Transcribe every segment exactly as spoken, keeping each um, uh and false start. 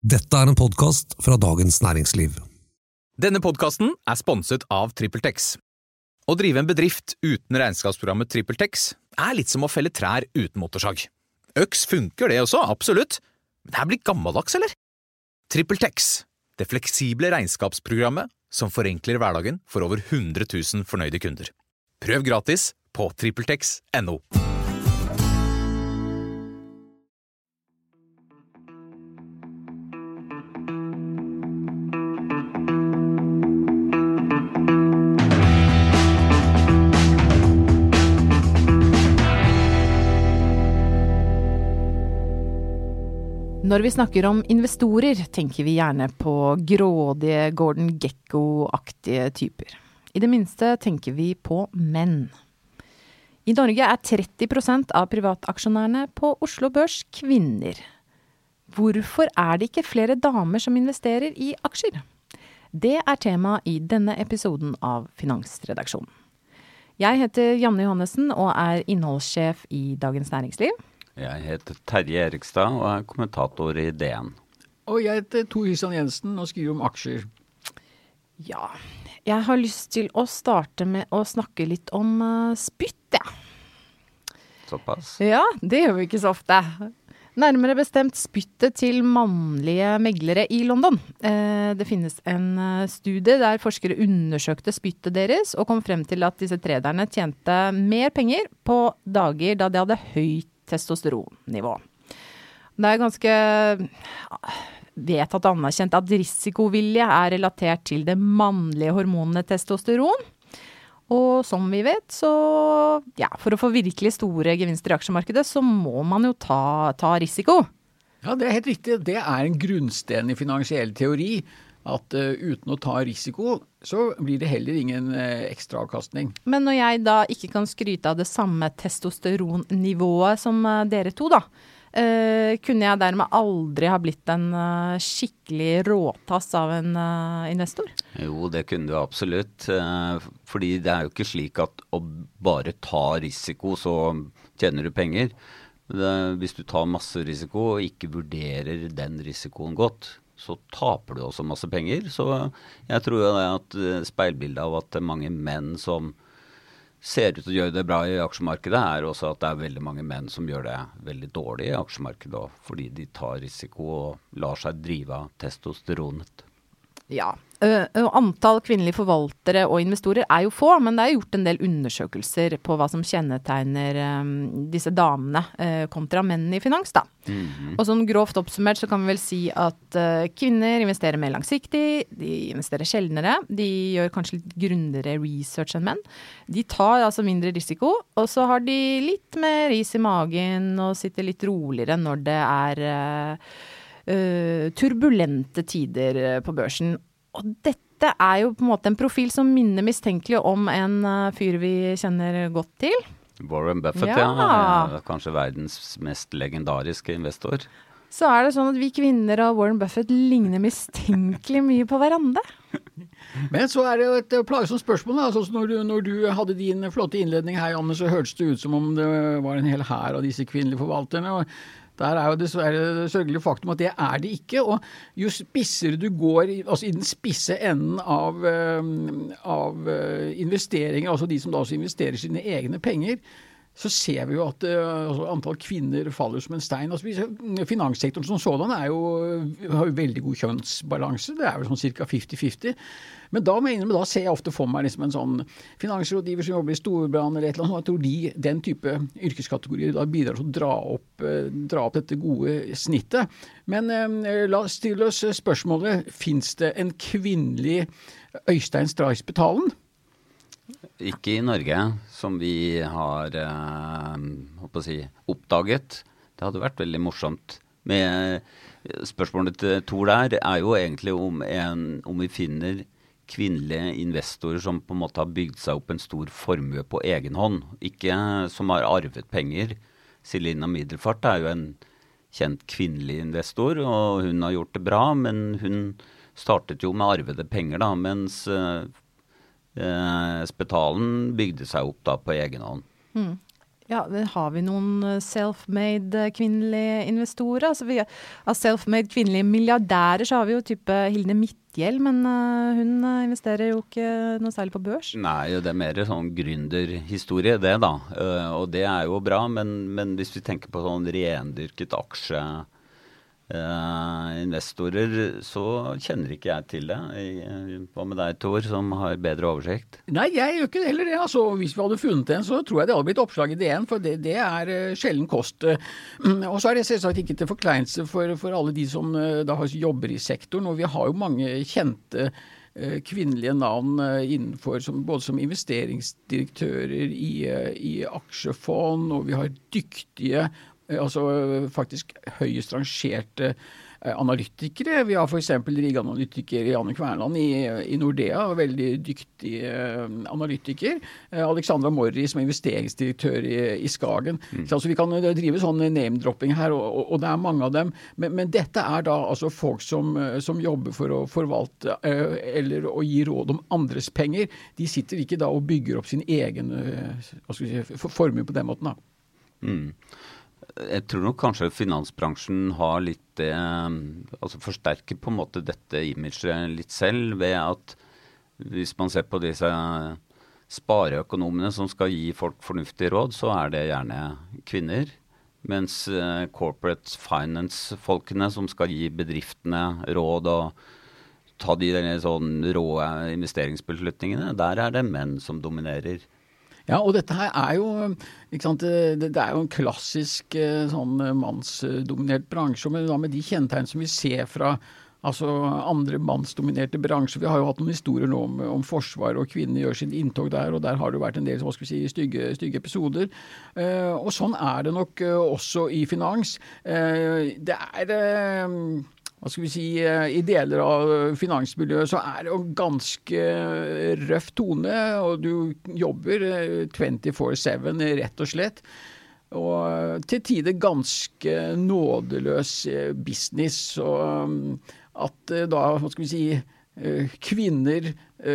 Dette er en podcast fra Dagens Næringsliv. Denne podcasten er sponset av TrippelTex. Å drive en bedrift uten regnskapsprogrammet TrippelTex er litt som å felle trær uten motorsag. Øks funker det også, absolutt. Men det er blitt gammeldags, eller? TrippelTex, det fleksible regnskapsprogrammet som forenkler hverdagen for over hundre tusen fornøyde kunder. Prøv gratis på trippeltex punktum no. Når vi snakker om investorer, tenker vi gjerne på grådige Gordon Gekko-aktige typer. I det minste tenker vi på menn. I Norge er tretti prosent av privataksjonærene på Oslo Børs kvinner. Hvorfor er det ikke flere damer som investerer i aksjer? Det er tema i denne episoden av Finansredaksjonen. Jeg heter Janne Johannesen og er innholdssjef i Dagens Næringsliv. Jeg heter Terje Erikstad og er kommentator i D N. Og jeg heter Tor Kristian Jensen og skriver om aksjer. Ja, jeg har lyst til å starte med å snakke litt om uh, spytt, ja. Såpass? Ja, det gjør vi ikke så ofte. Nærmere bestemt spyttet til mannlige meglere i London. Eh, det finnes en uh, studie der forskere undersøkte spyttet deres og kom frem til at disse traderne tjente mer penger på dager da de hadde høyt testosteronnivå. Det er ganske vedtatt anerkjent at risikovilje er relatert til det mannlige hormonet testosteron. Og som vi vet, så ja, for å få virkelig store gevinster i aksjemarkedet, så må man jo ta, ta risiko. Ja, det er helt riktig. Det er en grunnsten i finansiell teori, at uh, uten å ta risiko, så blir det heller ingen uh, ekstra avkastning. Men når jeg da ikke kan skryte av det samme testosteronnivået som uh, dere to da, uh, kunne jeg dermed aldri ha blitt en uh, skikkelig råtass av en uh, investor? Jo, det kunne du absolutt, uh, fordi det er jo ikke slik at å bare ta risiko, så tjener du penger. Det, hvis du tar masse risiko og ikke vurderer den risikoen godt, så taper du også masse penger. Så jeg tror jo det at speilbildet av at det er mange menn som ser ut til å gjøre det bra i aksjemarkedet, er også at det er veldig mange menn som gjør det veldig dårlig i aksjemarkedet, fordi de tar risiko og lar seg drive av testosteronet. Ja, og antall kvinnelige forvaltere og investorer er jo få, men det er gjort en del undersøkelser på hva som kjennetegner um, disse damene uh, kontra mennene i finans da. Mm-hmm. Og sånn grovt oppsummert så kan vi vel si at uh, kvinner investerer mer langsiktig, de investerer sjeldnere, de gjør kanskje litt grundigere research enn menn. De tar altså mindre risiko, og så har de litt mer is i magen og sitter litt roligere når det er uh, Uh, turbulente tider uh, på børsen. Og dette er jo på en måte en profil som minner mistenkelig om en uh, fyr vi kjenner godt til. Warren Buffett, ja. ja. Kanskje verdens mest legendariske investor. Så er det sånn at vi kvinner og Warren Buffett ligner mistenkelig mye på hverandre. Men så er det jo et plagsomt spørsmål. Altså, når, du, når du hadde din flotte innledning her, Janne, så hørtes det ut som om det var en hel hær av disse kvinnelige forvalterne, og der er jo dessverre det sørgelige faktum at det er det ikke, og jo spissere du går, altså i den spisse enden av, av investeringer, altså de som da også investerer sine egne penger, så ser vi jo at altså, antall kvinner faller som en stein. Altså, finanssektoren som sådan er jo, har jo veldig god kjønnsbalanse, det er vel sånn cirka femti femti. Men da, mener, da ser jeg ofte for meg liksom en sånn finansrådgiver som jobber i Storbrann eller et eller annet, og jeg tror de, den type yrkeskategorier da bidrar til å dra opp, dra opp dette gode snittet. Men eh, la oss stille oss spørsmålet, finnes det en kvinnelig Øystein Stray Spetalen? Ikke i Norge, som vi har eh, å si, oppdaget. Det hadde vært veldig morsomt. Med spørsmålet til Tor der er jo egentlig om, en, om vi finner kvinnelige investorer som på en måte har bygd seg opp en stor formue på egen hånd, ikke som har arvet penger. Selina Middelfart er jo en kjent kvinnelig investor, og hun har gjort det bra, men hun startet jo med arvede penger da, mens eh, Spetalen bygde seg opp da på egen hånd. Mm. Ja, har vi noen self-made kvinnelige investorer? Altså vi, av self-made kvinnelige milliardærer så har vi jo type Hilde Midtgjell, men uh, hun investerer jo ikke noe særlig på børs. Nei, det er mer sånn gründerhistorie det da, uh, og det er jo bra, men, men hvis vi tenker på sånn rendyrket aksje uh, investorer, så kjenner ikke jeg til det. Hva med deg, Tor, som har bedre oversikt? Nei, jeg gjør ikke det heller det. Altså, hvis vi hadde funnet en, så tror jeg det hadde blitt oppslag i D N, for det, det er uh, sjelden kost. Uh, og så er det selvsagt ikke til forkleinelse for, for alle de som uh, da jobber i sektoren, og vi har jo mange kjente uh, kvinnelige navn uh, innenfor, som, både som investeringsdirektører i, uh, i aksjefond, og vi har dyktige, uh, altså uh, faktisk høyest rangerte analytikere. Vi har for eksempel rigganalytiker Janne Kvernland i, i Nordea, veldig dyktig eh, analytiker. Eh, Alexandra Morri som investeringsdirektør i, i Skagen. Mm. Så altså, vi kan drive sånn name-dropping her, og, og, og det er mange av dem. Men, men dette er da altså folk som, som jobber for å forvalte eh, eller å gi råd om andres penger. De sitter ikke da og bygger opp sin egen eh, hva skal vi si, formue på den måten da. Mm. Jeg tror nok kanskje finansbransjen har litt det, altså forsterker på en måte dette imaget litt selv ved at hvis man ser på disse spareøkonomene som skal gi folk fornuftige råd, så er det gjerne kvinner, mens corporate finance-folkene som skal gi bedriftene råd og ta de sånn rå investeringsbeslutningene, der er det menn som dominerer. Ja, og dette her er jo, ikke sant, det, det er jo en klassisk sånn mannsdominert bransje, men da med de kjennetegn som vi ser fra altså andre mannsdominerte bransjer. Vi har jo hatt noen historier nå om, om forsvar, og kvinner gjør sin inntog der, og der har det vært en del, hva skal vi si, stygge, stygge episoder. Uh, og sånn er det nok uh, også i finans. Uh, det er... Uh, Hva skal vi si, i deler av finansmiljøet så er det jo ganske røff tone, og du jobber twenty-four seven rett og slett. Og til tider ganske nådeløs business, og at da, hva skal vi si, kvinner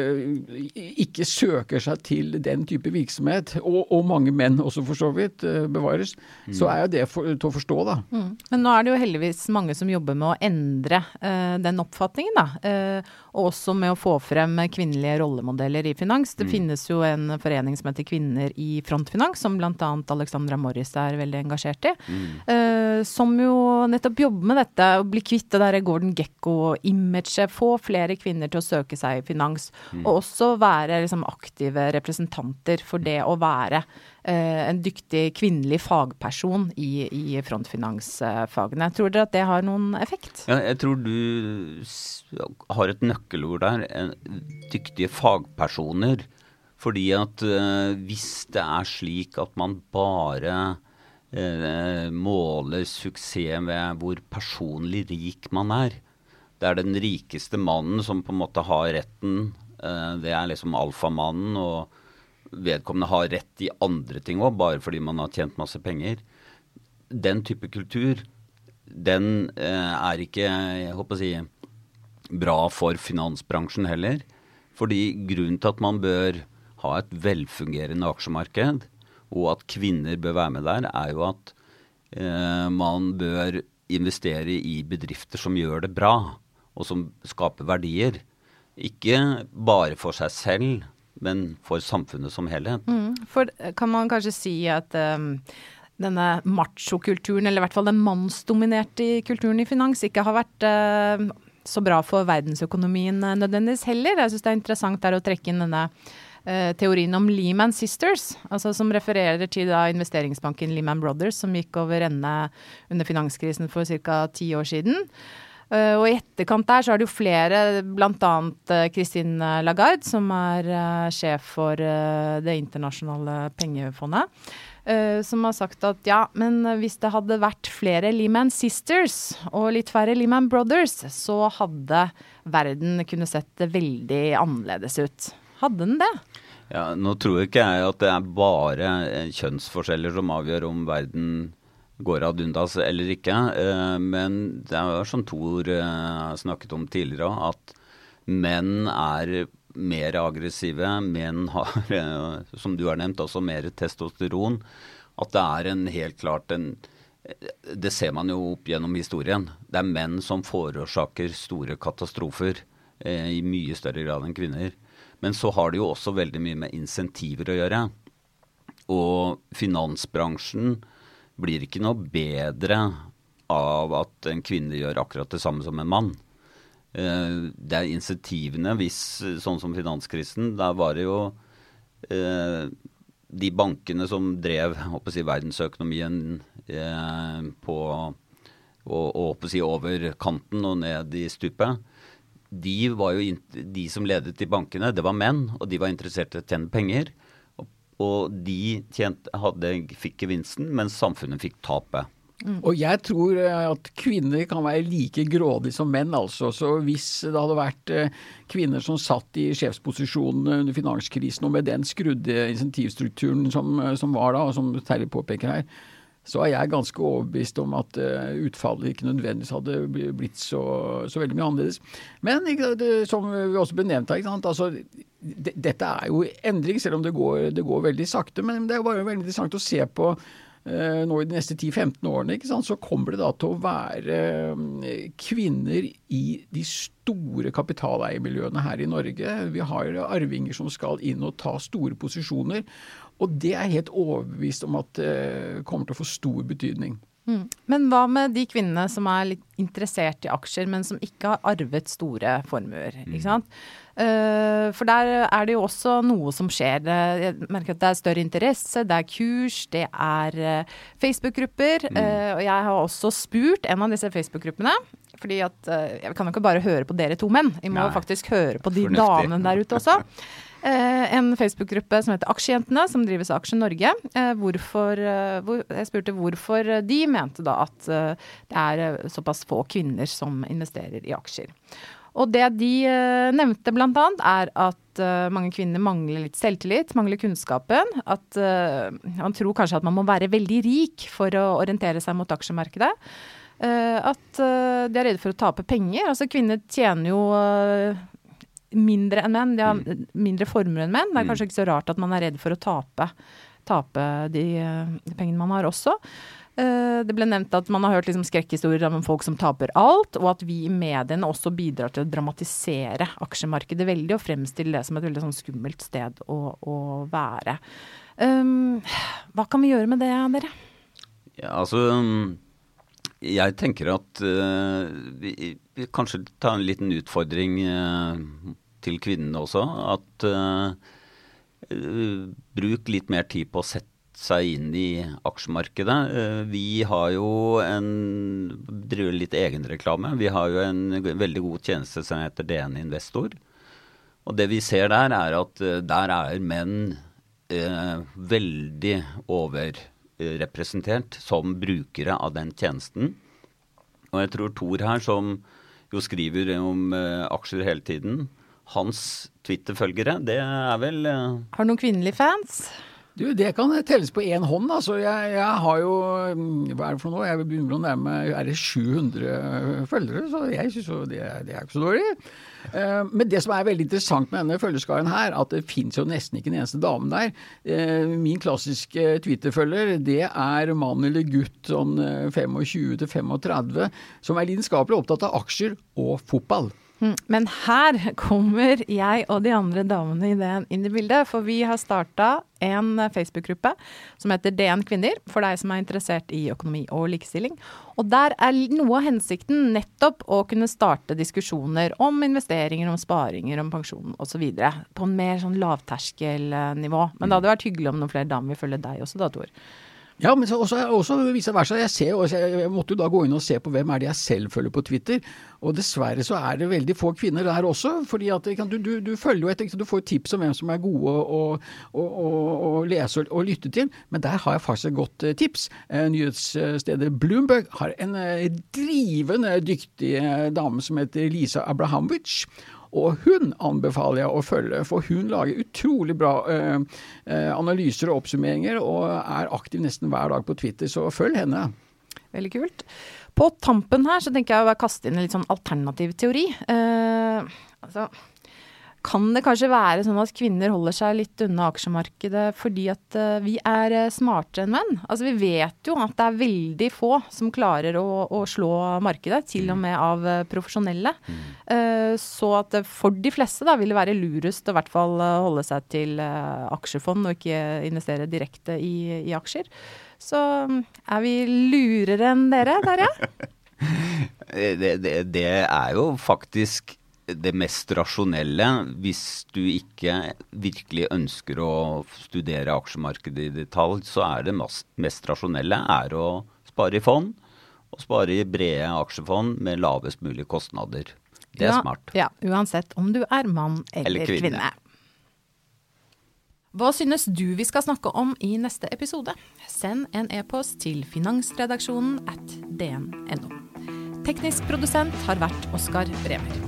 ikke søker seg til den type virksomhet, og, og mange menn også for så vidt bevares, mm. så er jo det for, til å forstå da. Mm. Men nå er det jo heldigvis mange som jobber med å endre uh, den oppfatningen da, uh, og også med å få frem kvinnelige rollemodeller i finans. Det mm. finnes jo en forening som heter Kvinner i Frontfinans, som blant annet Alexandra Morris er veldig engasjert i, mm. uh, som jo nettopp jobber med dette, å bli kvitt det der Gordon Gekko-imaget, få flere kvinner til å søke seg i finans, Mm. og også være liksom, aktive representanter for det å være eh, en dyktig kvinnelig fagperson i, i frontfinansfagene. Tror dere at det har noen effekt? Ja, jeg tror du har et nøkkelord der, dyktige fagpersoner, fordi at eh, hvis det er slik at man bare eh, måler suksess med hvor personlig rik man er, det er den rikeste mannen som på en måte har retten. Det er liksom alfamannen, og vedkommende har rett i andre ting også, bare fordi man har tjent masse penger. Den type kultur, den er ikke, jeg håper å si, bra for finansbransjen heller. Fordi grunnen til at man bør ha et velfungerende aksjemarked, og at kvinner bør være med der, er jo at eh, man bør investere i bedrifter som gjør det bra, og som skaper verdier. Ikke bare for seg selv, men for samfunnet som helhet. Mm, for kan man kanskje si at um, denne macho-kulturen, eller i hvert fall den mannsdominerte kulturen i finans, ikke har vært uh, så bra for verdensøkonomien uh, nødvendigvis heller. Jeg synes det er interessant der å trekke inn denne uh, teorien om Lehman Sisters, altså som refererer til da investeringsbanken Lehman Brothers, som gikk over ende under finanskrisen for cirka ti år siden. Uh, og i etterkant der så er det jo flere, blant annet uh, Christine Lagarde, som er uh, sjef for uh, det internasjonale pengefondet, uh, som har sagt at ja, men hvis det hadde vært flere Lehman Sisters og litt færre Lehman Brothers, så hadde verden kunne sett veldig annerledes ut. Hadde den det? Ja, nå tror ikke jeg at det er bare kjønnsforskjeller som avgjør om verden går ad undas eller ikke, men det er som Tor snakket om tidligere, at menn er mer aggressive, menn har, som du har nevnt, også mer testosteron, at det er en helt klart en, det ser man jo opp gjennom historien, det er menn som forårsaker store katastrofer eh, i mye større grad enn kvinner. Men så har det jo også veldig mye med insentiver å gjøre. Og finansbransjen blir ikke noe bedre av at en kvinne gjør akkurat det samme som en mann. Eh, det er insentivene, hvis, sånn som finanskrisen, der var det jo eh, de bankene som drev håper jeg, verdensøkonomien eh, på, og, og håper jeg, over kanten og ned i stupet. De var jo de som ledet de bankene, det var menn, og de var interessert i å tjene penger. Og, og de tjente, hadde, fikk gevinsten, mens samfunnet fikk tape. Mm. Og jeg tror at kvinner kan være like grådige som menn, altså. Så hvis det hadde vært kvinner som satt i sjefsposisjonene under finanskrisen, og med den skrudde insentivstrukturen som, som var da, og som Terje påpeker her, så er jeg ganske overbevist om at utfallet ikke nødvendigvis hadde blitt så, så veldig mye annerledes. Men det, som vi også ble nevnt her, ikke sant? Altså, det, dette er jo endring, selv om det går, det går veldig sakte, men det er bare veldig interessant å se på nå i de neste ti til femten årene, ikke sant, så kommer det da til å være kvinner i de store kapitaleiermiljøene her i Norge. Vi har arvinger som skal inn og ta store posisjoner, og det er helt overbevist om at det kommer til å få stor betydning. Mm. Men hva med de kvinnene som er litt interessert i aksjer, men som ikke har arvet store formuer, ikke sant? Uh, for der er det jo også noe som skjer. Jeg merker at det er større interesse, det er kurs, det er uh, Facebook-grupper, mm. uh, og jeg har også spurt en av disse Facebook-gruppene, fordi at uh, jeg kan jo ikke bare høre på dere to menn, jeg må Nei. faktisk høre på de Fornuftig. damene der ute også. Uh, en Facebook-gruppe som heter Aksjejentene, som drives av Aksje Norge. Uh, hvorfor, uh, hvor, jeg spurte hvorfor de mente da at uh, det er uh, såpass få kvinner som investerer i aksjer. Og det de uh, nevnte blant annet er at uh, mange kvinner mangler litt selvtillit, mangler kunnskapen, at uh, man tror kanskje at man må være veldig rik for å orientere seg mot aksjemarkedet. Uh, at uh, de er redde for å tape penger. Altså kvinner tjener jo uh, mindre enn menn, de har mm. mindre formuer enn menn. Det er kanskje ikke så rart at man er redd for å tape, tape de, de pengene man har også. Uh, det ble nevnt at man har hørt liksom skrekkhistorier om folk som taper alt, og at vi i mediene også bidrar til å dramatisere aksjemarkedet veldig og fremstille det som et veldig sånn skummelt sted å, å være. Um, hva kan vi gjøre med det, dere? Ja, altså... Jeg tenker at uh, vi, vi kanskje tar en liten utfordring uh, til kvinnene også, at uh, uh, bruk litt mer tid på å sette seg inn i aksjemarkedet. Uh, vi har jo en, driver litt egenreklame, vi har jo en veldig god tjeneste som heter D N Investor, og det vi ser der er at uh, der er menn uh, veldig over representert som brukere av den tjenesten. Og jeg tror Tor her, som jo skriver om uh, aksjer hele tiden, hans Twitter-følgere, det er vel... Uh... Har du noen kvinnelige fans? Du, det kan telles på en hånd, altså. Jeg, jeg har jo, hva er det for noe? Jeg begynner å nærme, er det sju hundre følgere, så jeg synes jo det, det er ikke så dårlig. Uh, men det som er veldig interessant med denne følgeskaren her, at det finnes jo nesten ikke en eneste dame der. Uh, min klassiske Twitter-følger, det er mann eller gutt, sånn tjuefem til femogtredve, som er lidenskapelig opptatt av aksjer og fotball. Men her kommer jeg og de andre damene i det inn i bildet, for vi har startet en Facebook-gruppe som heter D N Kvinner, for deg som er interessert i økonomi og likestilling. Og der er noe av hensikten nettopp å kunne starte diskusjoner om investeringer, om sparinger, om pensjon og så videre, på en mer sånn lavterskelnivå. Men det hadde vært hyggelig om noen flere damer vil følge deg også da, Tor. Ja, men også, også vice versa. Jeg, ser, jeg måtte jo da gå inn og se på hvem er det jeg selv følger på Twitter, og dessverre så er det veldig få kvinner der også, fordi at du, du, du følger jo etter, du får tips om hvem som er gode å, å, å, å lese og, og lytte til, men der har jeg faktisk et godt tips. Nyhetsstedet Bloomberg har en drivende dyktig dame som heter Lisa Abrahamowicz, og hun anbefaler jeg å følge, for hun lager utrolig bra eh, analyser og oppsummeringer, og er aktiv nesten hver dag på Twitter, så følg henne. Veldig kult. På tampen her så tenker jeg å kaste inn en litt sånn alternativ teori. Eh, altså, kan det kanskje være sånn at kvinner holder seg litt unna aksjemarkedet fordi at uh, vi er uh, smartere enn menn. Altså vi vet jo at det er veldig få som klarer å, å slå markedet, til og med av uh, profesjonelle. Uh, så at uh, for de fleste da vil det være lurest å i hvert fall uh, holde seg til uh, aksjefond og ikke investere direkte i, i aksjer. Så um, er vi lurere enn dere, Terje? det, det, det er jo faktisk det mest rasjonelle hvis du ikke virkelig ønsker å studere aksjemarkedet i detalj, så er det mest, mest rasjonelle er å spare i fond, og spare i brede aksjefond med lavest mulig kostnader. Det er ja, smart. Ja, uansett om du er mann eller, eller kvinne. kvinne. Hva synes du vi skal snakke om i neste episode? Send en e-post til finansredaksjonen at d n punktum n o. Teknisk produsent har vært Oskar Bremer.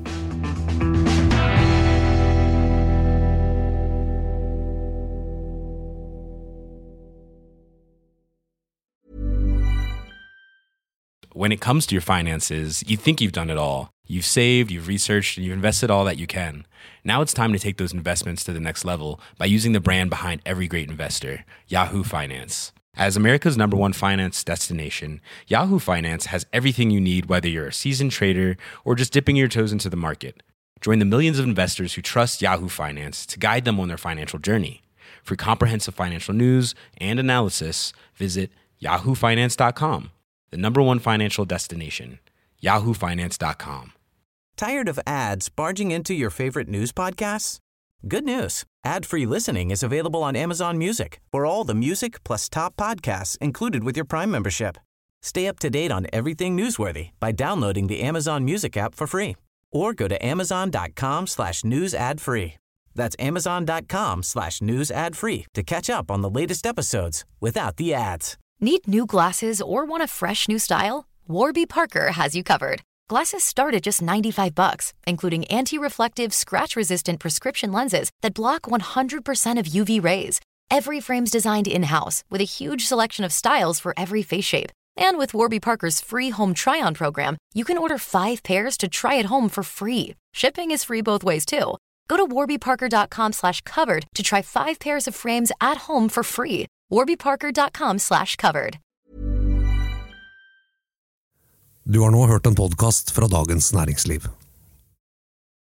When it comes to your finances, you think you've done it all. You've saved, you've researched, and you've invested all that you can. Now it's time to take those investments to the next level by using the brand behind every great investor, Yahoo Finance. As America's number one finance destination, Yahoo Finance has everything you need, whether you're a seasoned trader or just dipping your toes into the market. Join the millions of investors who trust Yahoo Finance to guide them on their financial journey. For comprehensive financial news and analysis, visit yahoo finance dot com. The number one financial destination, yahoo finance dot com. Tired of ads barging into your favorite news podcasts? Good news. Ad-free listening is available on Amazon Music for all the music plus top podcasts included with your Prime membership. Stay up to date on everything newsworthy by downloading the Amazon Music app for free or go to amazon dot com slash news ad free. That's amazon dot com slash news ad free to catch up on the latest episodes without the ads. Need new glasses or want a fresh new style? Warby Parker has you covered. Glasses start at just ninety-five bucks, including anti-reflective, scratch-resistant prescription lenses that block one hundred percent of U V rays. Every frame's designed in-house with a huge selection of styles for every face shape. And with Warby Parker's free home try-on program, you can order five pairs to try at home for free. Shipping is free both ways, too. Go to warby parker dot com slash covered to try five pairs of frames at home for free. warby parker dot com slash covered. Du har nå hørt en podcast fra Dagens Næringsliv.